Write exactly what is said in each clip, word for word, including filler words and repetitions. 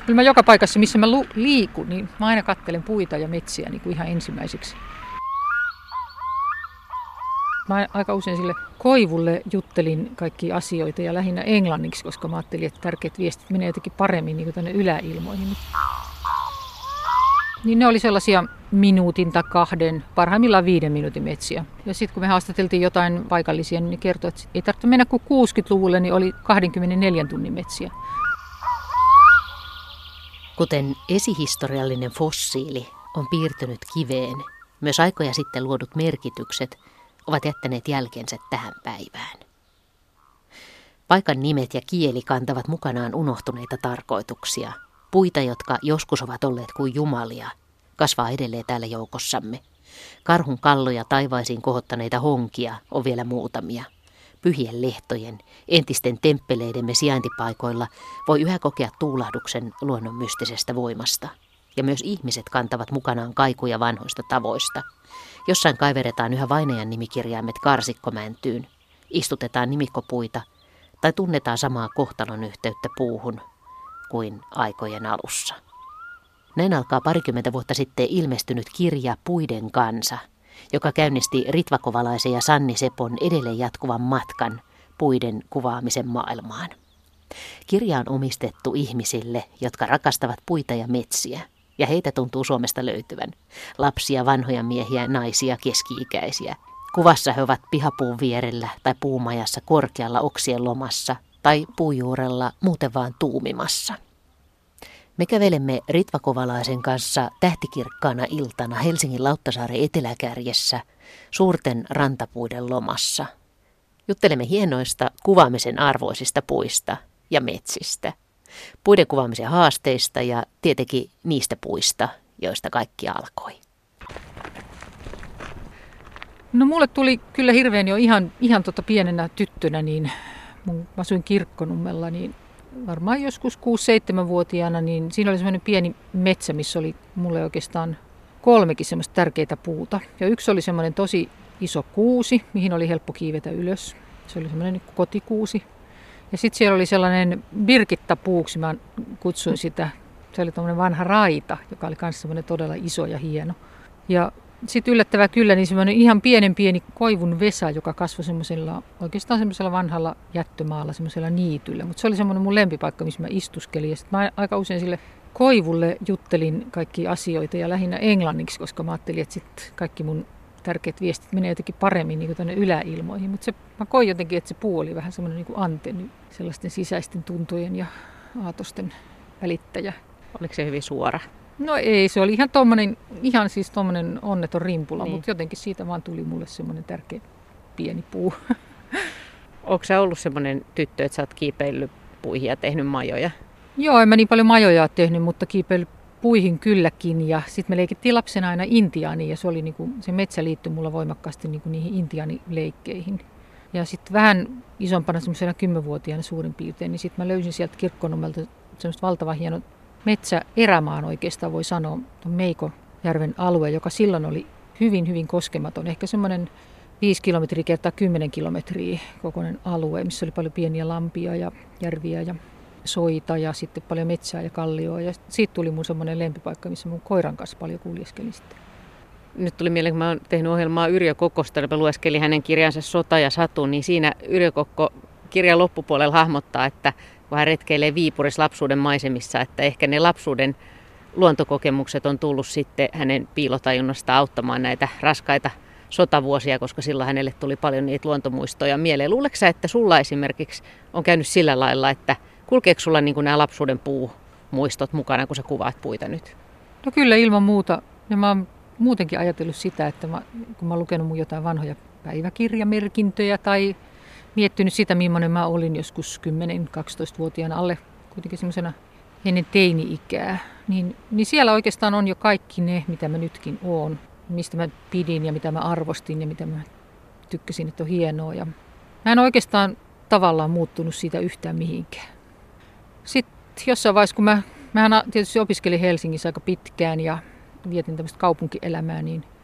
Kyllä mä joka paikassa, missä mä lu- liikun, niin mä aina katselen puita ja metsiä niin kuin ihan ensimmäiseksi. Mä aika usein sille Koivulle juttelin kaikkia asioita ja lähinnä englanniksi, koska mä ajattelin, että tärkeät viestit menee jotenkin paremmin niin kuin tänne yläilmoihin. Niin ne oli sellaisia minuutin tai kahden, parhaimmillaan viiden minuutin metsiä. Ja sitten kun me haastateltiin jotain paikallisia, niin ne kertoi, että ei tarvitse mennä kuin kuusikymmentäluvulle, niin oli kaksikymmentäneljä tunnin metsiä. Kuten esihistoriallinen fossiili on piirtynyt kiveen, myös aikoja sitten luodut merkitykset ovat jättäneet jälkensä tähän päivään. Paikan nimet ja kieli kantavat mukanaan unohtuneita tarkoituksia. Puita, jotka joskus ovat olleet kuin jumalia, kasvaa edelleen täällä joukossamme. Karhun kalloja taivaisiin kohottaneita honkia on vielä muutamia. Pyhien lehtojen, entisten temppeleidemme sijaintipaikoilla voi yhä kokea tuulahduksen luonnon mystisestä voimasta. Ja myös ihmiset kantavat mukanaan kaikuja vanhoista tavoista. Jossain kaiveretaan yhä vainajan nimikirjaimet karsikkomäntyyn, istutetaan nimikkopuita tai tunnetaan samaa kohtalon yhteyttä puuhun kuin aikojen alussa. Näin alkaa parikymmentä vuotta sitten ilmestynyt kirja Puiden kansa, joka käynnisti ritvakovalaisen ja Sanni Sepon edelleen jatkuvan matkan puiden kuvaamisen maailmaan. Kirja on omistettu ihmisille, jotka rakastavat puita ja metsiä, ja heitä tuntuu Suomesta löytyvän. Lapsia, vanhoja miehiä, naisia, keski-ikäisiä. Kuvassa he ovat pihapuun vierellä tai puumajassa korkealla oksien lomassa tai puujuurella muuten vaan tuumimassa. Me kävelemme ritvakovalaisen kanssa tähtikirkkaana iltana Helsingin Lauttasaaren eteläkärjessä suurten rantapuiden lomassa. Juttelemme hienoista kuvaamisen arvoisista puista ja metsistä, puiden kuvaamisen haasteista ja tietenkin niistä puista, joista kaikki alkoi. No mulle tuli kyllä hirveän jo ihan, ihan tota pienenä tyttönä, niin mun, mä asuin Kirkkonummella, niin varmaan joskus kuusi-seitsemänvuotiaana, niin siinä oli semmoinen pieni metsä, missä oli mulle oikeastaan kolmekin semmoista tärkeitä puuta. Ja yksi oli semmoinen tosi iso kuusi, mihin oli helppo kiivetä ylös. Se oli semmoinen kotikuusi. Ja sitten siellä oli sellainen birkittapuuksi, mä kutsuin sitä. Se oli tommoinen vanha raita, joka oli myös semmoinen todella iso ja hieno. Ja sitten yllättävää kyllä, niin semmoinen ihan pienen pieni koivun vesa, joka kasvoi semmoisella, oikeastaan semmoisella vanhalla jättömaalla, semmoisella niityllä. Mutta se oli semmoinen mun lempipaikka, missä mä istuskelin. Ja sitten mä aika usein sille Koivulle juttelin kaikkia asioita ja lähinnä englanniksi, koska mä ajattelin, että sitten kaikki mun tärkeät viestit menee jotenkin paremmin niin kuin tänne yläilmoihin. Mutta mä koin jotenkin, että se puu oli vähän semmoinen niin kuin antenni, sellaisten sisäisten tuntojen ja aatosten välittäjä. Oliko se hyvin suora? No ei, se oli ihan tommonen, ihan siis tommonen onneton rimpula, niin. Mutta jotenkin siitä vaan tuli mulle semmoinen tärkeä pieni puu. Onko sä ollut semmoinen tyttö, että sä oot kiipeillyt puihin ja tehnyt majoja? Joo, en mä niin paljon majoja ole tehnyt, mutta kiipeillyt puihin kylläkin. Ja sitten me leikittiin lapsena aina intiaaniin ja se, oli niinku, se metsä liittyi mulla voimakkaasti niinku niihin intiaanileikkeihin. Ja sitten vähän isompana semmoisena kymmenvuotiaana suurin piirtein, niin sitten mä löysin sieltä Kirkkonummelta semmoista valtavan hieno metsäerämaan oikeastaan voi sanoa, tuon Meikojärven alue, joka silloin oli hyvin, hyvin koskematon. Ehkä semmoinen viisi kilometriä kertaa kymmenen kilometriä kokoinen alue, missä oli paljon pieniä lampia ja järviä ja soita ja sitten paljon metsää ja kallioa. Ja siitä tuli mun semmoinen lempipaikka, missä mun koiran kanssa paljon kuljeskelin sitten. Nyt tuli mieleen, kun mä oon tehnyt ohjelmaa Yrjö Kokkosta, mä lueskelin hänen kirjansa Sota ja Satu, niin siinä Yrjö Kokko kirjan loppupuolella hahmottaa, että kun hän retkeilee Viipurissa lapsuuden maisemissa, että ehkä ne lapsuuden luontokokemukset on tullut sitten hänen piilotajunnasta auttamaan näitä raskaita sotavuosia, koska silloin hänelle tuli paljon niitä luontomuistoja mieleen. Luuletko sä, että sulla esimerkiksi on käynyt sillä lailla, että kulkeeko sulla niin kuin nämä lapsuuden puumuistot mukana, kun sä kuvaat puita nyt? No kyllä ilman muuta. Ja mä oon muutenkin ajatellut sitä, että mä, kun mä oon lukenut mun jotain vanhoja päiväkirjamerkintöjä tai miettinyt sitä, millainen mä olin joskus kymmenen-kaksitoistavuotiaana alle kuitenkin semmoisena ennen teini-ikää, niin, niin siellä oikeastaan on jo kaikki ne, mitä mä nytkin oon, mistä mä pidin ja mitä mä arvostin ja mitä mä tykkäsin, että on hienoa. Ja mä en oikeastaan tavallaan muuttunut siitä yhtään mihinkään. Sitten jossain vaiheessa, kun mä, mähän tietysti opiskelin Helsingissä aika pitkään ja vietin tämmöistä kaupunkielämää, niin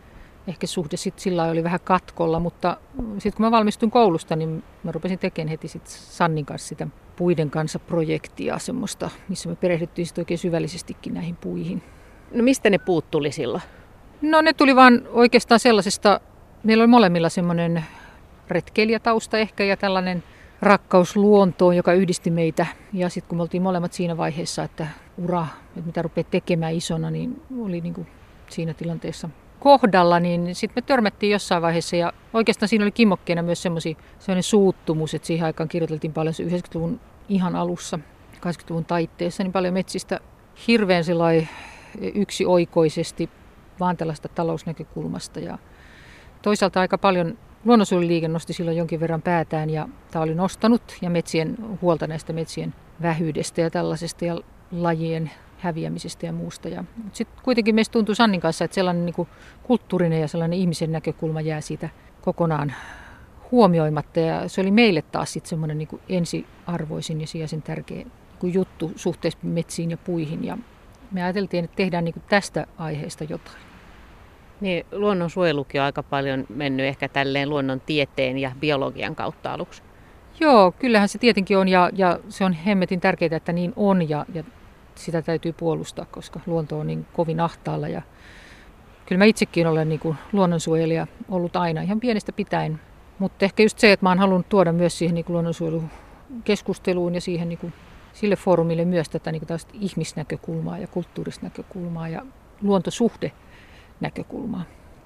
ehkä suhde sitten sillä lailla oli vähän katkolla, mutta sitten kun mä valmistuin koulusta, niin mä rupesin tekemään heti sit Sannin kanssa sitä puiden kanssa projektia semmoista, missä me perehdyttiin sitten oikein syvällisestikin näihin puihin. No mistä ne puut tuli silloin? No ne tuli vaan oikeastaan sellaisesta, meillä oli molemmilla semmoinen retkeilijätausta ehkä ja tällainen rakkaus luontoon, joka yhdisti meitä. Ja sitten kun me oltiin molemmat siinä vaiheessa, että ura, että mitä rupeaa tekemään isona, niin oli niin kuin siinä tilanteessa kohdalla, niin sitten me törmättiin jossain vaiheessa ja oikeastaan siinä oli kimmokkeena myös semmoinen suuttumus, että siihen aikaan kirjoiteltiin paljon se yhdeksänkymmentäluvun ihan alussa, kahdeksankymmentäluvun taitteessa, niin paljon metsistä hirveän sellainen yksioikoisesti vaan tällaista talousnäkökulmasta ja toisaalta aika paljon luonnonsuojeluliike nosti silloin jonkin verran päätään ja tämä oli nostanut ja metsien huolta näistä metsien vähyydestä ja tällaisesta ja lajien häviämisestä ja muusta. Ja, mutta sitten kuitenkin meistä tuntui Sannin kanssa, että sellainen niin kuin kulttuurinen ja sellainen ihmisen näkökulma jää siitä kokonaan huomioimatta. Ja se oli meille taas sitten semmoinen niin kuin ensiarvoisin ja sijaisen tärkeä niin kuin juttu suhteessa metsiin ja puihin. Ja me ajateltiin, että tehdään niin kuin tästä aiheesta jotain. Niin, luonnonsuojelukin on aika paljon mennyt ehkä tälleen luonnontieteen ja biologian kautta aluksi. Joo, kyllähän se tietenkin on ja, ja se on hemmetin tärkeää, että niin on ja, ja sitä täytyy puolustaa, koska luonto on niin kovin ahtaalla. Ja kyllä mä itsekin olen niin kuin luonnonsuojelija ollut aina ihan pienestä pitäen, mutta ehkä just se, että mä oon halunnut tuoda myös siihen niin kuin luonnonsuojelukeskusteluun ja siihen niin kuin, sille foorumille myös tätä niin kuin tällaista ihmisnäkökulmaa ja kulttuurista näkökulmaa ja luontosuhde näkökulmaa.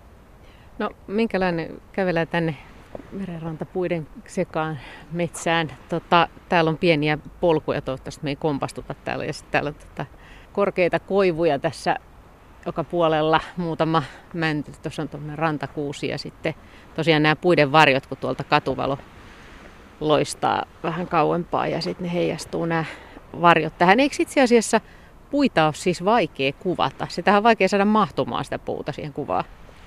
No minkälainen kävellään tänne merenrantapuiden sekaan metsään? Tota, täällä on pieniä polkuja, toivottavasti me ei kompastuta täällä. Ja sitten täällä on tota, korkeita koivuja tässä joka puolella, muutama mänty. Tuossa on tuommoinen rantakuusi ja sitten tosiaan nämä puiden varjot, kun tuolta katuvalo loistaa vähän kauempaa ja sitten ne heijastuu nämä varjot tähän. Eikö itse asiassa puita on siis vaikea kuvata? Sitähän on vaikea saada mahtumaan sitä puuta siihen kuvaan.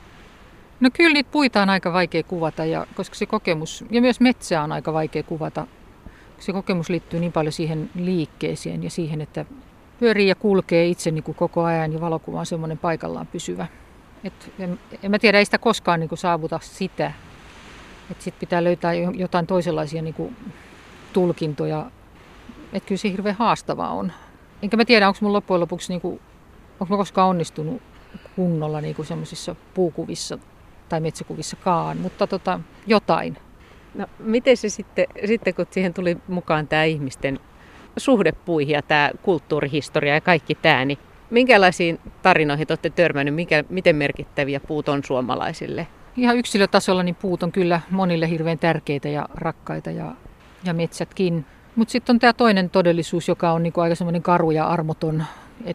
No kyllä niitä puita on aika vaikea kuvata, ja, koska se kokemus, ja myös metsää on aika vaikea kuvata. Se kokemus liittyy niin paljon siihen liikkeeseen ja siihen, että pyörii ja kulkee itse niin kuin koko ajan ja valokuva on semmoinen paikallaan pysyvä. Et en, en mä tiedä, ei sitä koskaan niin kuin saavuta sitä. Sitten pitää löytää jotain toisenlaisia niin kuin tulkintoja. Että kyllä se hirveän haastavaa on. Enkä mä tiedä, onko mun loppujen lopuksi, niin kuin, onko mä koskaan onnistunut kunnolla niin kuin semmoisissa puukuvissa tai metsäkuvissakaan, mutta tota, jotain. No miten se sitten, sitten, kun siihen tuli mukaan tämä ihmisten suhde puihin ja tämä kulttuurihistoria ja kaikki tämä, niin minkälaisiin tarinoihin olette törmännyt, mikä, miten merkittäviä puut on suomalaisille? Ihan yksilötasolla niin puut on kyllä monille hirveän tärkeitä ja rakkaita ja, ja metsätkin. Mutta sitten on tämä toinen todellisuus, joka on niinku aika semmoinen karu ja armoton.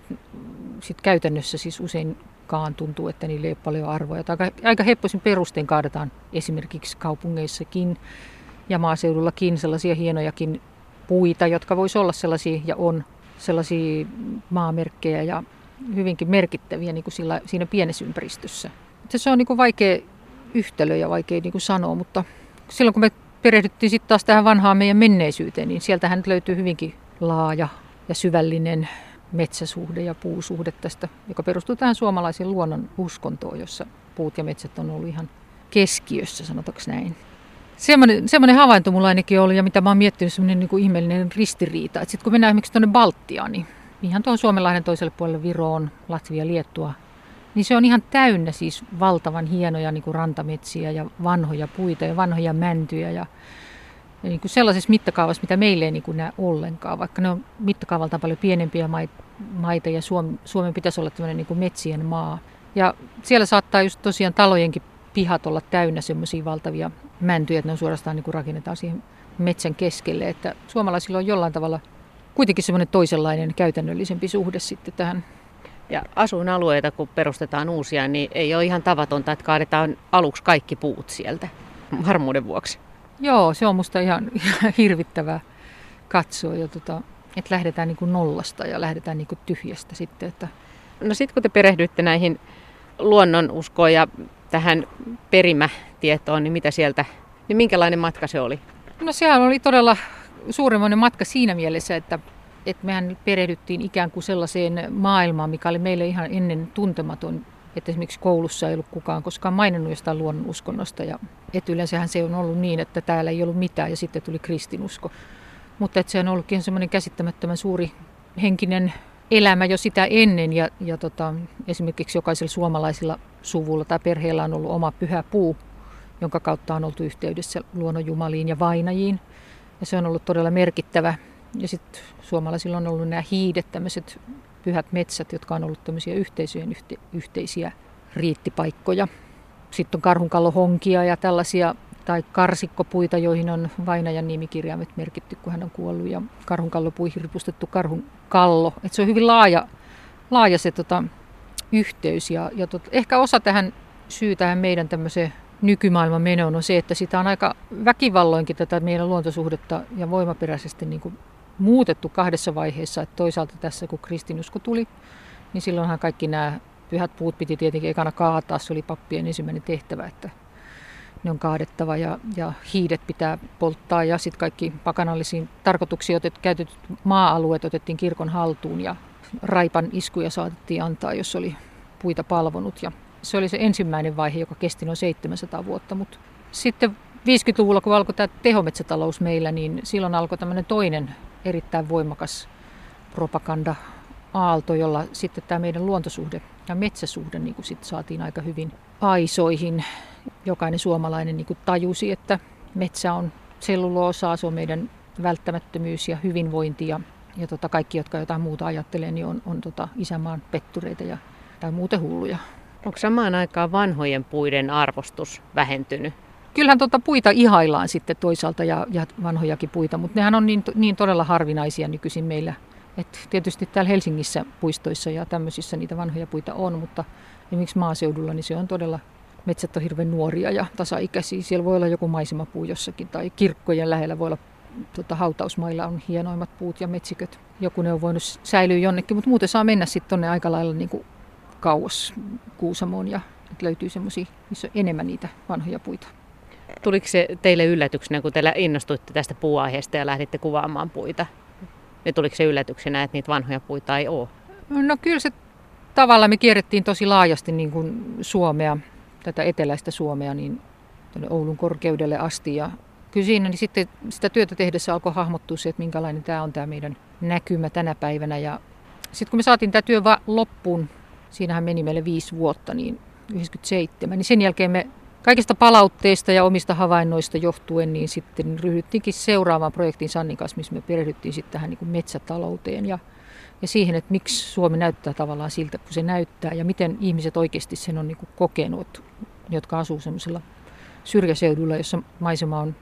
Sitten käytännössä siis useinkaan tuntuu, että niillä ei ole paljon arvoja. Aika, aika heppoisin perustein kaadetaan esimerkiksi kaupungeissakin ja maaseudullakin sellaisia hienojakin puita, jotka voisi olla sellaisia ja on sellaisia maamerkkejä ja hyvinkin merkittäviä niin kuin sillä, siinä pienessä ympäristössä. Se on niin kuin vaikea yhtälö ja vaikea niin kuin sanoa, mutta silloin kun me perehdyttiin sitten taas tähän vanhaan meidän menneisyyteen, niin sieltähän löytyy hyvinkin laaja ja syvällinen metsäsuhde ja puusuhde tästä, joka perustuu tähän suomalaisen luonnon uskontoon, jossa puut ja metsät on ollut ihan keskiössä, sanotaanko näin. Semmoinen, semmoinen havainto mulla ainakin oli, ja mitä mä oon miettinyt, semmoinen niin kuin ihmeellinen ristiriita. Sitten kun mennään esimerkiksi tuonne Baltiaan, niin ihan tuohon Suomenlahden toiselle puolelle Viroon, Latvia, Liettua, niin se on ihan täynnä siis valtavan hienoja niin kuin rantametsiä ja vanhoja puita ja vanhoja mäntyjä ja, ja niin kuin sellaisessa mittakaavassa, mitä meille ei niin kuin näe ollenkaan, vaikka ne on mittakaavaltaan paljon pienempiä maita ja Suomen, Suomen pitäisi olla tämmöinen niin kuin metsien maa. Ja siellä saattaa just tosiaan talojenkin pihat olla täynnä semmoisia valtavia mäntyjä, että ne on suorastaan niin kuin rakennetaan siihen metsän keskelle, että suomalaisilla on jollain tavalla kuitenkin semmoinen toisenlainen käytännöllisempi suhde sitten tähän. Ja asuinalueita, kun perustetaan uusia, niin ei ole ihan tavatonta, että kaadetaan aluksi kaikki puut sieltä varmuuden vuoksi. Joo, se on musta ihan, ihan hirvittävää katsoa, ja tota, että lähdetään niin kuin nollasta ja lähdetään niin kuin tyhjästä sitten. Että... No sitten kun te perehdyitte näihin luonnonuskoon ja tähän perimätietoon, niin mitä sieltä, niin minkälainen matka se oli? No sehän oli todella suuremmoinen matka siinä mielessä, että että mehän perehdyttiin ikään kuin sellaiseen maailmaan, mikä oli meille ihan ennen tuntematon. että esimerkiksi koulussa ei ollut kukaan koskaan maininnut jostain luonnonuskonnosta. Ja, että yleensähän se on ollut niin, että täällä ei ollut mitään ja sitten tuli kristinusko. Mutta että se on ollutkin semmoinen käsittämättömän suuri henkinen elämä jo sitä ennen. Ja, ja tota, esimerkiksi jokaisella suomalaisilla suvulla tai perheellä on ollut oma pyhä puu, jonka kautta on oltu yhteydessä luonnonjumaliin ja vainajiin. Ja se on ollut todella merkittävä. Ja sitten suomalaisilla on ollut nämä hiidet, tämmöiset pyhät metsät, jotka on ollut tämmöisiä yhteisöjen yhte, yhteisiä riittipaikkoja. Sitten on karhunkallohonkia ja tällaisia, tai karsikkopuita, joihin on vainajan nimikirjaimet merkitty, kun hän on kuollut. Ja karhunkallopuihin ripustettu karhunkallo. Et se on hyvin laaja, laaja se tota, yhteys. Ja, ja tot, ehkä osa tähän syy tähän meidän tämmöiseen nykymaailman menoon on se, että sitä on aika väkivalloinkin tätä meidän luontosuhdetta ja voimaperäisesti niin kuin muutettu kahdessa vaiheessa. Että toisaalta tässä, kun kristinusko tuli, niin silloinhan kaikki nämä pyhät puut piti tietenkin ekana kaataa. Se oli pappien ensimmäinen tehtävä, että ne on kaadettava ja, ja hiidet pitää polttaa. Ja sitten kaikki pakanallisiin tarkoituksiin otet, käytetyt maa-alueet otettiin kirkon haltuun ja raipan iskuja saatettiin antaa, jos oli puita palvonut. Ja se oli se ensimmäinen vaihe, joka kesti noin seitsemänsataa vuotta. Mutta sitten viisikymmentäluvulla, kun alkoi tämä tehometsätalous meillä, niin silloin alkoi tämmöinen toinen erittäin voimakas propaganda-aalto, jolla sitten tämä meidän luontosuhde ja metsäsuhde niin kuin sitten saatiin aika hyvin aisoihin. Jokainen suomalainen niin kuin tajusi, että metsä on selluloosaa, se on meidän välttämättömyys ja hyvinvointi. Ja, ja tota, kaikki, jotka jotain muuta ajattelee, niin on, on tota isänmaan pettureita ja, tai muuten hulluja. Onko samaan aikaan vanhojen puiden arvostus vähentynyt? Kyllähän tuota puita ihaillaan sitten toisaalta ja, ja vanhojakin puita, mutta nehän on niin, niin todella harvinaisia nykyisin meillä. Et tietysti täällä Helsingissä puistoissa ja tämmöisissä niitä vanhoja puita on, mutta esimerkiksi maaseudulla niin se on todella, metsät on hirveän nuoria ja tasaikäisiä. Siellä voi olla joku maisemapuu jossakin tai kirkkojen lähellä voi olla, tota, hautausmailla on hienoimmat puut ja metsiköt. Joku ne on voinut säilyä jonnekin, mutta muuten saa mennä sitten tuonne aika lailla niin kuin kauas Kuusamoon ja löytyy semmoisia, missä on enemmän niitä vanhoja puita. Tuliko se teille yllätyksenä, kun teillä innostuitte tästä puuaiheesta ja lähditte kuvaamaan puita? Ja tuliko se yllätyksenä, että niitä vanhoja puita ei ole? No kyllä se tavallaan me kierrettiin tosi laajasti niin kuin Suomea, tätä eteläistä Suomea, niin tuonne Oulun korkeudelle asti. Ja kyllä siinä niin sitten sitä työtä tehdessä alkoi hahmottua se, että minkälainen tämä on tämä meidän näkymä tänä päivänä. Ja sitten kun me saatiin tämä työ loppuun, siinähän meni meille viisi vuotta, niin yhdeksänkymmentäseitsemän, niin sen jälkeen me kaikista palautteista ja omista havainnoista johtuen, niin sitten ryhdyttiinkin seuraavaan projektiin Sannin kanssa, missä me perehdyttiin sitten tähän niin kuin metsätalouteen ja, ja siihen, että miksi Suomi näyttää tavallaan siltä, kun se näyttää ja miten ihmiset oikeasti sen on niin kuin kokenut, jotka asuu semmoisella syrjäseudulla, jossa maisema on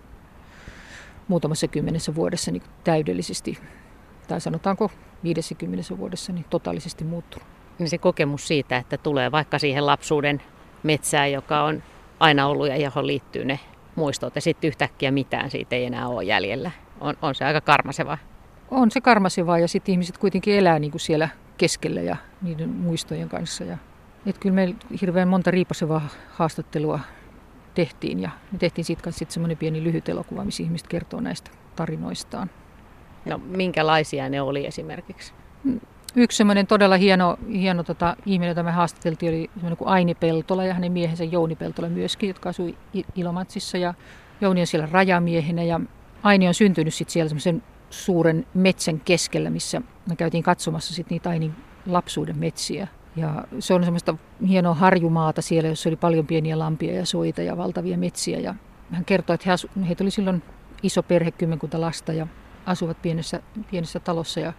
muutamassa kymmenessä vuodessa niin kuin täydellisesti, tai sanotaanko viidessäkymmenessä vuodessa, niin totaalisesti muuttunut. Niin se kokemus siitä, että tulee vaikka siihen lapsuuden metsään, joka on aina ollut ja johon liittyy ne muistot ja sitten yhtäkkiä mitään siitä ei enää ole jäljellä. On, on se aika karmasevaa. On se karmasevaa ja sitten ihmiset kuitenkin elää niin kuin siellä keskellä ja niiden muistojen kanssa. Ja, et kyllä meillä hirveän monta riipasevaa haastattelua tehtiin ja me tehtiin siitä kanssa sitten semmoinen pieni lyhyt elokuva, missä ihmiset kertoo näistä tarinoistaan. No minkälaisia ne oli esimerkiksi? Yksi semmoinen todella hieno, hieno tota, ihminen, jota me haastateltiin, oli semmoinen kuin Aini Peltola ja hänen miehensä Jouni Peltola myöskin, jotka asui Ilomantsissa. Ja Jouni on siellä rajamiehenä ja Aini on syntynyt sitten siellä semmoisen suuren metsän keskellä, missä me käytiin katsomassa sitten niitä Ainin lapsuuden metsiä. Ja se on semmoista hienoa harjumaata siellä, jossa oli paljon pieniä lampia ja soita ja valtavia metsiä. Ja hän kertoi, että he asu, heitä oli silloin iso perhe, kymmenkunta lasta ja asuvat pienessä, pienessä talossa ja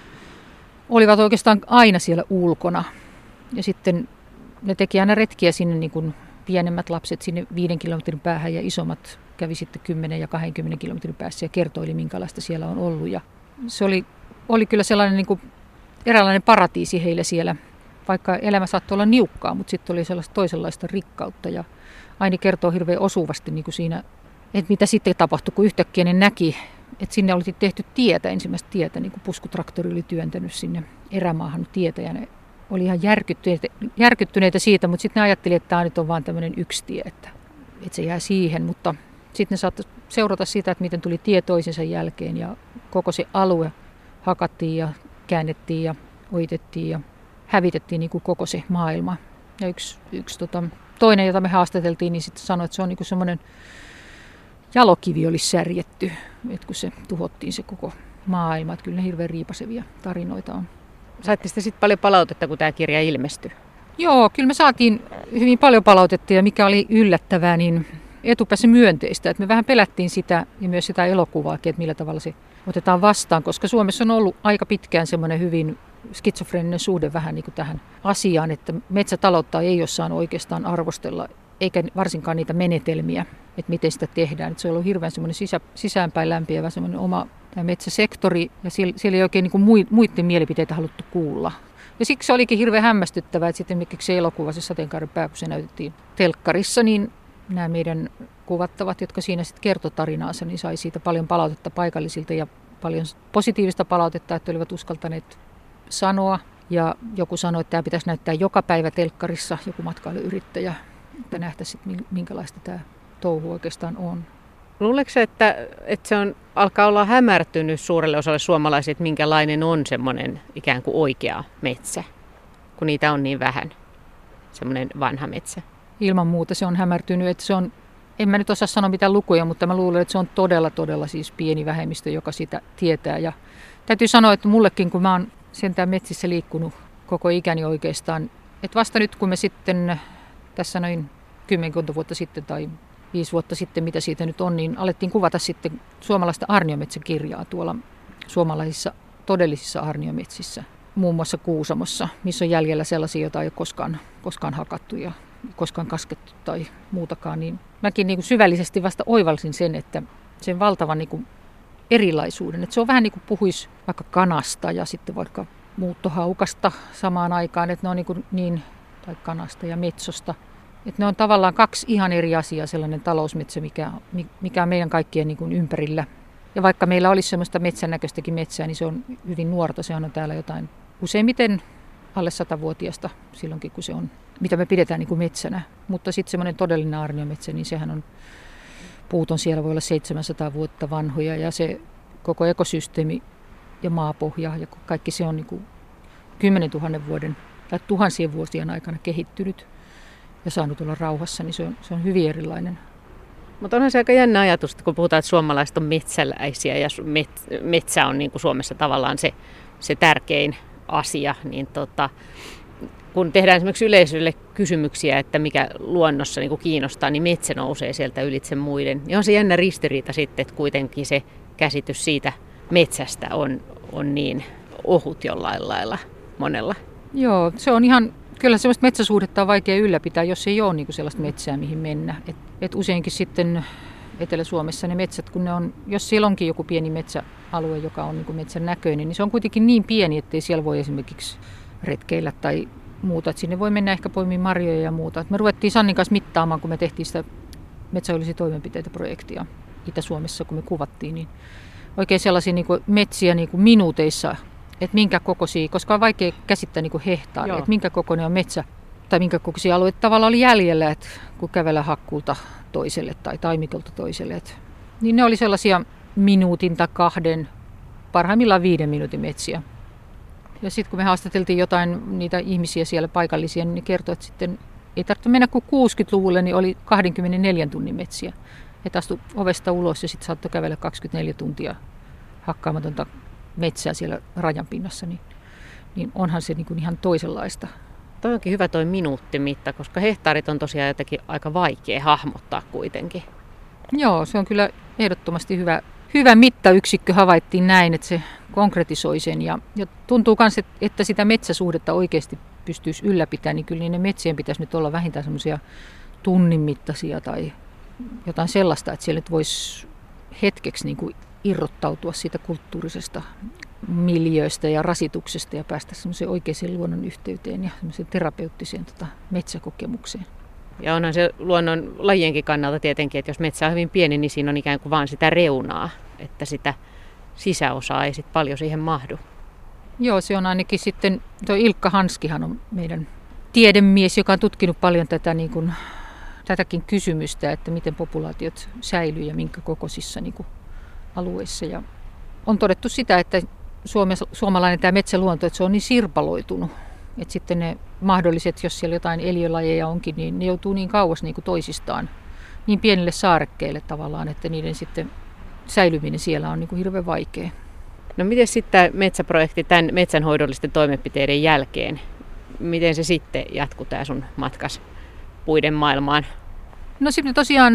olivat oikeastaan aina siellä ulkona. Ja sitten ne teki aina retkiä sinne, niin kuin pienemmät lapset sinne viiden kilometrin päähän ja isommat kävi sitten kymmenen ja kahdenkymmenen kilometrin päässä ja kertoili, minkälaista siellä on ollut. Ja se oli, oli kyllä sellainen niin kuin eräänlainen paratiisi heille siellä, vaikka elämä saattoi olla niukkaa, mutta sitten oli sellaista toisenlaista rikkautta. Ja Aini kertoo hirveän osuvasti niin kuin siinä, että mitä sitten tapahtui, kun yhtäkkiä ne näki, että sinne oli tehty tietä, ensimmäistä tietä, niin kuin puskutraktori oli työntänyt sinne erämaahan tietä ja ne oli ihan järkyttyneitä, järkyttyneitä siitä, mutta sitten ne ajatteli, että tämä nyt on vain tämmöinen yksi tie, että, että se jää siihen, mutta sitten ne saattoi seurata sitä, että miten tuli tie toisensa jälkeen ja koko se alue hakattiin ja käännettiin ja ojitettiin ja hävitettiin niin kuin koko se maailma. Ja yksi, yksi tota, toinen, jota me haastateltiin, niin sitten sanoi, että se on niinku semmoinen jalokivi olisi särjetty, että kun se tuhottiin se koko maailma. Että kyllä ne hirveän riipasevia tarinoita on. Saitte sitten paljon palautetta, kun tämä kirja ilmestyi? Joo, kyllä me saatiin hyvin paljon palautetta ja mikä oli yllättävää, niin etupäässä myönteistä. Että me vähän pelättiin sitä ja myös sitä elokuvaakin, että millä tavalla se otetaan vastaan, koska Suomessa on ollut aika pitkään semmoinen hyvin skitsofreeninen suhde vähän niin kuin tähän asiaan, että metsätaloutta ei ole saanut oikeastaan arvostella, eikä varsinkaan niitä menetelmiä, että miten sitä tehdään. Että se on ollut hirveän semmoinen sisä, sisäänpäin lämpiävä semmoinen oma tämä metsäsektori, ja siellä, siellä ei oikein niin kuin muiden mielipiteitä haluttu kuulla. Ja siksi se olikin hirveän hämmästyttävää, että sitten esimerkiksi se elokuva, se Sateenkaaren pää, kun se näytettiin telkkarissa, niin nämä meidän kuvattavat, jotka siinä sitten kertoi tarinaansa, niin sai siitä paljon palautetta paikallisilta ja paljon positiivista palautetta, että olivat uskaltaneet sanoa. Ja joku sanoi, että tämä pitäisi näyttää joka päivä telkkarissa, joku matkailuyrittäjä, että nähtäisiin, minkälaista tämä touhu oikeastaan on. Luuleeko että, että se on, alkaa olla hämärtynyt suurelle osalle suomalaisille, että minkälainen on semmoinen ikään kuin oikea metsä, kun niitä on niin vähän, semmoinen vanha metsä? Ilman muuta se on hämärtynyt, että se on, en mä nyt osaa sanoa mitään lukuja, mutta mä luulen, että se on todella, todella siis pieni vähemmistö, joka sitä tietää. Ja täytyy sanoa, että mullekin, kun mä oon sentään metsissä liikkunut koko ikäni oikeastaan, että vasta nyt kun me sitten tässä noin kymmenkunta vuotta sitten tai viisi vuotta sitten, mitä siitä nyt on, niin alettiin kuvata sitten suomalaista aarniometsäkirjaa tuolla suomalaisissa todellisissa aarniometsissä, muun muassa Kuusamossa, missä on jäljellä sellaisia, joita ei ole koskaan, koskaan hakattu ja koskaan kaskettu tai muutakaan. Niin mäkin niin kuin syvällisesti vasta oivalsin sen, että sen valtavan niin kuin erilaisuuden, että se on vähän niin kuin puhuisi vaikka kanasta ja sitten vaikka muuttohaukasta samaan aikaan, että ne on niin, kuin niin tai kanasta ja metsosta. Että ne on tavallaan kaksi ihan eri asiaa, sellainen talousmetsä, mikä, mikä on meidän kaikkien niin kuin ympärillä. Ja vaikka meillä olisi semmoista metsän näköistäkin metsää, niin se on hyvin nuorta. Se on täällä jotain useimmiten alle satavuotiaasta silloinkin, kun se on, mitä me pidetään niin kuin metsänä. Mutta sitten semmoinen todellinen aarniometsä, niin sehän on, puut on siellä voi olla seitsemänsataa vuotta vanhoja ja se koko ekosysteemi ja maapohja ja kaikki se on niin kuin kymmenentuhannen vuoden tai tuhansien vuosien aikana kehittynyt ja saanut olla rauhassa, niin se on, se on hyvin erilainen. Mutta onhan se aika jännä ajatus, kun puhutaan, että suomalaiset on metsäläisiä ja metsä on niin kuin Suomessa tavallaan se, se tärkein asia, niin tota, kun tehdään esimerkiksi yleisölle kysymyksiä, että mikä luonnossa niin kuin kiinnostaa, niin metsä nousee sieltä ylitse muiden. Niin on se jännä ristiriita sitten, että kuitenkin se käsitys siitä metsästä on, on niin ohut jollain lailla monella. Joo, se on ihan, kyllä sellaista metsäsuhdetta on vaikea ylläpitää, jos ei ole niin kuin sellaista metsää, mihin mennä. Et, et useinkin sitten Etelä-Suomessa ne metsät, kun ne on, jos siellä onkin joku pieni metsäalue, joka on niin kuin metsän näköinen, niin se on kuitenkin niin pieni, ettei siellä voi esimerkiksi retkeillä tai muuta. Et sinne voi mennä ehkä poimiin marjoja ja muuta. Et me ruvettiin Sannin kanssa mittaamaan, kun me tehtiin sitä metsäollisia toimenpiteitä projektia Itä-Suomessa, kun me kuvattiin, niin oikein sellaisia niin kuin metsiä niin kuin minuuteissa, että minkä kokoisia, koska on vaikea käsittää niin kuin hehtaaria, että minkä kokoinen on metsä tai minkä kokoisia alueita tavallaan oli jäljellä, että kun kävellä hakkuulta toiselle tai taimikolta toiselle. Et, niin ne oli sellaisia minuutin tai kahden, parhaimmillaan viiden minuutin metsiä. Ja sitten kun me haastateltiin jotain niitä ihmisiä siellä paikallisia, niin ne kertoi, että sitten ei tarvitse mennä kuin kuusikymmentäluvulle, niin oli kaksikymmentäneljä tunnin metsiä. Että astui ovesta ulos ja sitten saattoi kävellä kaksikymmentäneljä tuntia hakkaamatonta metsää siellä rajan pinnassa, niin, niin onhan se niin kuin ihan toisenlaista. Toi onkin hyvä toi minuuttimitta, koska hehtaarit on tosiaan jotenkin aika vaikea hahmottaa kuitenkin. Joo, se on kyllä ehdottomasti hyvä, hyvä mittayksikkö, havaittiin näin, että se konkretisoi sen. Ja, ja tuntuu myös, että sitä metsäsuhdetta oikeasti pystyisi ylläpitämään, niin kyllä niiden metsien pitäisi nyt olla vähintään semmoisia tunnin mittaisia tai jotain sellaista, että siellä nyt voisi hetkeksi niin kuin irrottautua siitä kulttuurisesta miljöistä ja rasituksesta ja päästä semmoiseen oikeaan luonnon yhteyteen ja semmoiseen terapeuttiseen tota, metsäkokemukseen. Ja onhan se luonnon lajienkin kannalta tietenkin, että jos metsä on hyvin pieni, niin siinä on ikään kuin vaan sitä reunaa, että sitä sisäosaa ei sitten paljon siihen mahdu. Joo, se on ainakin sitten, tuo Ilkka Hanskihan on meidän tiedemies, joka on tutkinut paljon tätä niin kuin, tätäkin kysymystä, että miten populaatiot säilyy ja minkä kokoisissa niin kuin alueissa. Ja on todettu sitä, että Suomessa, suomalainen tämä metsäluonto, että se on niin sirpaloitunut, Et sitten ne mahdolliset, jos siellä jotain eliölajeja onkin, niin ne joutuu niin kauas niin kuin toisistaan, niin pienille saarekkeille tavallaan, että niiden sitten säilyminen siellä on niin kuin hirveän vaikea. No miten sitten tämä metsäprojekti tämän metsänhoidollisten toimenpiteiden jälkeen, miten se sitten jatkuu tämä sun matkas puiden maailmaan? No sitten tosiaan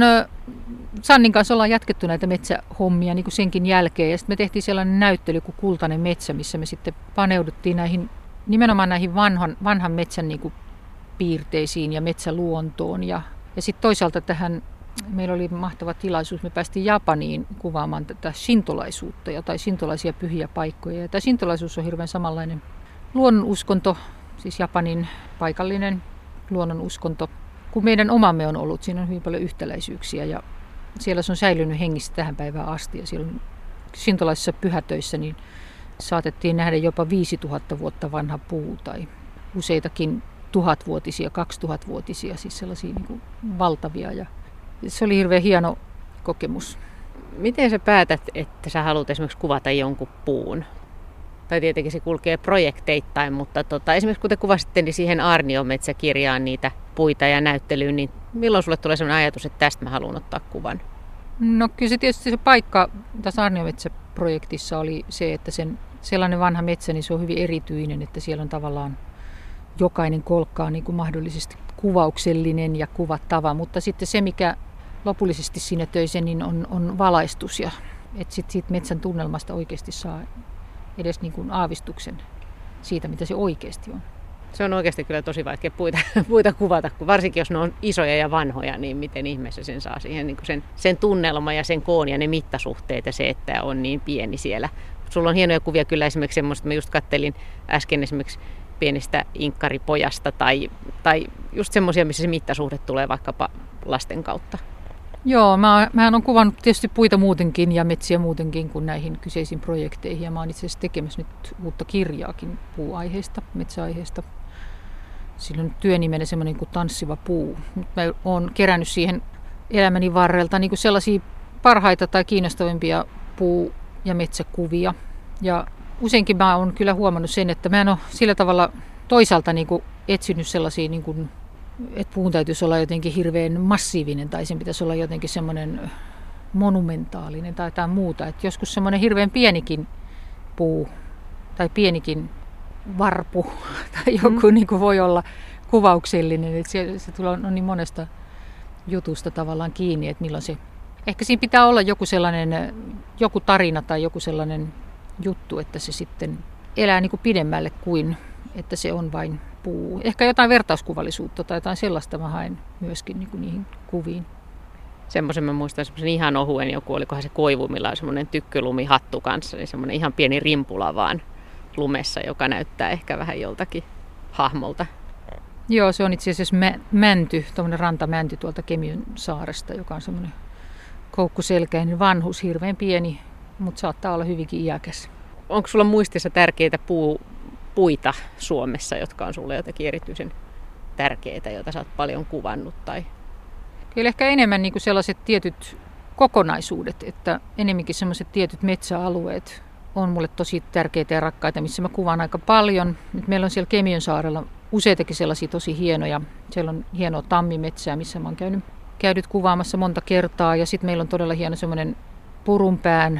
Sannin kanssa ollaan jatkettu näitä metsähommia niin kuin senkin jälkeen. Ja sitten me tehtiin sellainen näyttely kuin Kultainen metsä, missä me sitten paneuduttiin näihin, nimenomaan näihin vanhan, vanhan metsän niin kuin piirteisiin ja metsäluontoon. Ja, ja sitten toisaalta tähän, meillä oli mahtava tilaisuus, me päästiin Japaniin kuvaamaan tätä shintolaisuutta ja, tai shintolaisia pyhiä paikkoja. Ja tämä shintolaisuus on hirveän samanlainen luonnonuskonto, siis Japanin paikallinen luonnonuskonto, kun meidän omamme on ollut. Siinä on hyvin paljon yhtäläisyyksiä ja siellä se on säilynyt hengissä tähän päivään asti. Ja silloin shintolaisissa pyhätöissä niin saatettiin nähdä jopa viisituhatta vuotta vanha puu tai useitakin tuhatvuotisia, kaksituhatvuotisia, siis sellaisia niin kuin valtavia. Ja se oli hirveän hieno kokemus. Miten sä päätät, että sä haluat esimerkiksi kuvata jonkun puun? Tai tietenkin se kulkee projekteittain, mutta tota, esimerkiksi kun te kuvasitte niin siihen Aarniometsäkirjaan niitä puita ja näyttelyyn, niin milloin sulle tulee sellainen ajatus, että tästä mä haluan ottaa kuvan? No kyllä se tietysti se paikka tässä Aarniometsäprojektissa oli se, että sen sellainen vanha metsä, niin se on hyvin erityinen, että siellä on tavallaan jokainen kolkka on niin kuin mahdollisesti kuvauksellinen ja kuvattava, mutta sitten se, mikä lopullisesti siinä töi sen, niin on, on valaistus ja että sitten siitä metsän tunnelmasta oikeasti saa edes niin kuin aavistuksen siitä, mitä se oikeasti on. Se on oikeasti kyllä tosi vaikea puita, puita kuvata, kun varsinkin jos ne on isoja ja vanhoja, niin miten ihmeessä sen saa siihen niin kuin sen, sen tunnelman ja sen koon ja ne mittasuhteet ja se, että on niin pieni siellä. Sulla on hienoja kuvia kyllä esimerkiksi semmoista, mä just kattelin äsken esimerkiksi pienestä inkkaripojasta tai, tai just semmoisia, missä se mittasuhde tulee vaikkapa lasten kautta. Joo, mä, mähän olen kuvannut tietysti puita muutenkin ja metsiä muutenkin kuin näihin kyseisiin projekteihin. Ja mä oon itse asiassa tekemässä nyt uutta kirjaakin puuaiheesta, metsäaiheesta. Sillä on työnimenen semmoinen kuin Tanssiva puu. Nyt mä oon kerännyt siihen elämäni varrelta niin kuin sellaisia parhaita tai kiinnostavimpia puu- ja metsäkuvia. Ja useinkin mä oon kyllä huomannut sen, että mä en ole sillä tavalla toisaalta niin kuin etsinyt sellaisia, niin kuin, että puun täytyisi olla jotenkin hirveän massiivinen tai sen pitäisi olla jotenkin semmoinen monumentaalinen tai jotain muuta. Että joskus semmoinen hirveän pienikin puu tai pienikin varpu tai joku mm. niin kuin voi olla kuvauksellinen. Että se, se tulee on niin monesta jutusta tavallaan kiinni, että milloin se... Ehkä siinä pitää olla joku sellainen, joku tarina tai joku sellainen juttu, että se sitten elää niin kuin pidemmälle kuin, että se on vain puu. Ehkä jotain vertauskuvallisuutta tai jotain sellaista mä haen myöskin niin kuin niihin kuviin. Semmoisen mä muistan semmoisen ihan ohuen joku, olikohan se koivu, millä on semmoinen tykkylumihattu kanssa, niin semmoinen ihan pieni rimpula vaan lumessa, joka näyttää ehkä vähän joltakin hahmolta. Joo, se on itse asiassa mä, mänty, tuommoinen rantamänty tuolta Kemiön saaresta, joka on semmoinen koukkuselkäinen vanhus, hirveän pieni, mutta saattaa olla hyvinkin iäkäs. Onko sulla muistissa tärkeitä puu, puita Suomessa, jotka on sulle jotenkin erityisen tärkeitä, joita sä oot paljon kuvannut? Tai... Kyllä ehkä enemmän niin kuin sellaiset tietyt kokonaisuudet, että enemmänkin sellaiset tietyt metsäalueet on mulle tosi tärkeitä ja rakkaita, missä mä kuvaan aika paljon. Nyt meillä on siellä Kemiön saarella useitakin sellaisia tosi hienoja. Siellä on hienoa tammimetsää, missä mä oon käynyt, käynyt kuvaamassa monta kertaa. Ja sitten meillä on todella hieno semmoinen Purunpään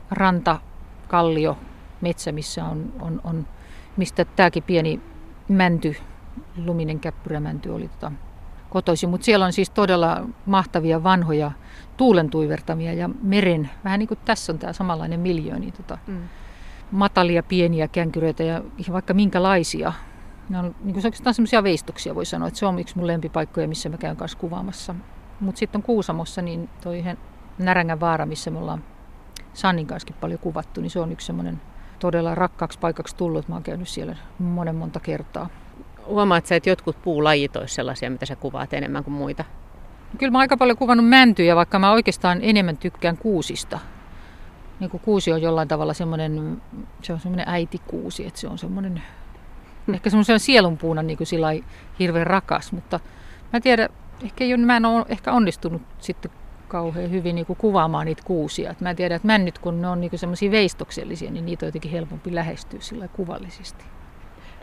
rantakallio metsä, missä on, on, on mistä tämäkin pieni mänty, luminen käppyrämänty oli tota kotoisin. Mutta siellä on siis todella mahtavia vanhoja tuulentuivertamia ja meren, vähän niin kuin tässä on tämä samanlainen miljöö, niin tota, mm. matalia pieniä känkyröitä ja vaikka minkälaisia. Ne on niin kuin oikeastaan semmoisia veistoksia, voi sanoa, että se on yksi mun lempipaikkoja, missä mä käyn kanssa kuvaamassa. Mutta sitten on Kuusamossa niin toi Närängän vaara, missä me ollaan Sannin kanssa paljon kuvattu, niin se on yksi semmoinen todella rakkaaksi paikaksi tullut. Mä oon käynyt siellä monen monta kertaa. Huomaat sä, että jotkut puulajit olisi sellaisia, mitä sä kuvaat enemmän kuin muita? Kyllä mä oon aika paljon kuvannut mäntyjä, vaikka mä oikeastaan enemmän tykkään kuusista. Niin kuin kuusi on jollain tavalla semmoinen, se on semmoinen äitikuusi, että se on semmoinen, hmm. ehkä semmoisen sielunpuuna niin kuin sillai hirveän rakas, mutta mä en tiedä, ehkä ei ole, mä en ole ehkä onnistunut sitten kauhean hyvin niin kuin kuvaamaan niitä kuusia. Et mä en tiedä, että männyt kun ne on niin kuin semmoisia veistoksellisia, niin niitä on jotenkin helpompi lähestyä sillä kuvallisesti.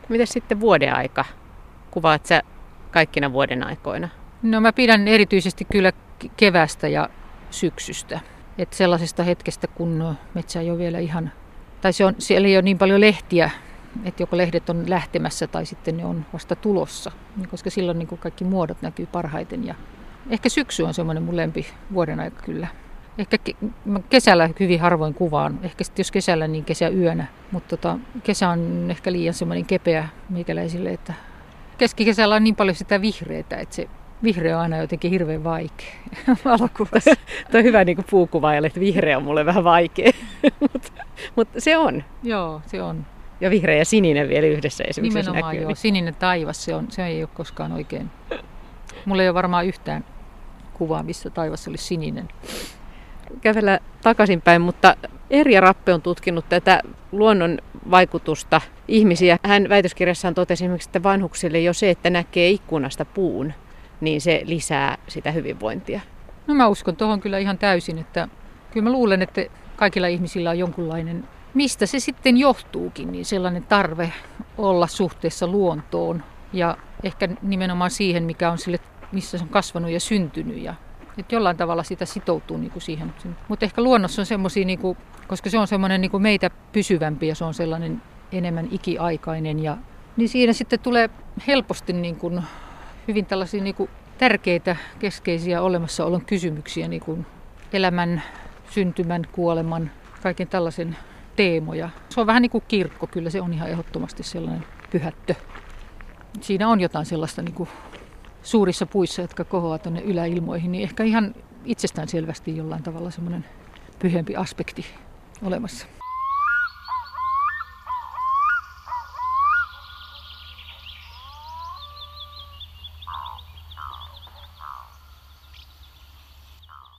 Miten sitten vuodenaika? Kuvaat sä kaikkina vuoden aikoina? No mä pidän erityisesti kyllä kevästä ja syksystä. Että sellaisesta hetkestä, kun metsä ei ole vielä ihan, tai se on, siellä ei ole niin paljon lehtiä, että joko lehdet on lähtemässä tai sitten ne on vasta tulossa, koska silloin niin kuin kaikki muodot näkyy parhaiten. Ja ehkä syksy on semmoinen mun lempi vuoden aika kyllä. Ehkä kesällä hyvin harvoin kuvaan, ehkä sitten jos kesällä niin kesäyönä, mutta tota, kesä on ehkä liian semmoinen kepeä meikäläisille, että keskikesällä on niin paljon sitä vihreätä, että se vihreä on aina jotenkin hirveän vaikea valokuvassa. Tuo on hyvä niin kuin puukuvaajalle, että vihreä on mulle vähän vaikea, mutta mut se on. Joo, se on. Ja vihreä ja sininen vielä yhdessä esimerkiksi nimenomaan näkyy. Joo, sininen taivas, se, on, se ei ole koskaan oikein. Mulla ei ole varmaan yhtään kuvaa, missä taivas olisi sininen. Kävellä takaisinpäin, mutta Erja Rappe on tutkinut tätä luonnon vaikutusta ihmisiä. Hän väitöskirjassaan totesi esimerkiksi, että vanhuksille jo se, että näkee ikkunasta puun, niin se lisää sitä hyvinvointia. No mä uskon tuohon kyllä ihan täysin, että kyllä mä luulen, että kaikilla ihmisillä on jonkunlainen, mistä se sitten johtuukin, niin sellainen tarve olla suhteessa luontoon ja ehkä nimenomaan siihen, mikä on sille, missä se on kasvanut ja syntynyt ja että jollain tavalla sitä sitoutuu niin kuin siihen. Mutta ehkä luonnossa on semmoisia, niin kuin, koska se on semmoinen niin kuin meitä pysyvämpi ja se on sellainen enemmän ikiaikainen. Ja, niin siinä sitten tulee helposti niin kuin, hyvin tällaisia niin kuin, tärkeitä, keskeisiä olemassaolon kysymyksiä, niin kuin elämän, syntymän, kuoleman, kaiken tällaisen teemoja. Se on vähän niin kuin kirkko, kyllä se on ihan ehdottomasti sellainen pyhättö. Siinä on jotain sellaista niin kuin suurissa puissa, jotka kohoaa tuonne yläilmoihin, niin ehkä ihan itsestäänselvästi jollain tavalla semmoinen pyhempi aspekti olemassa.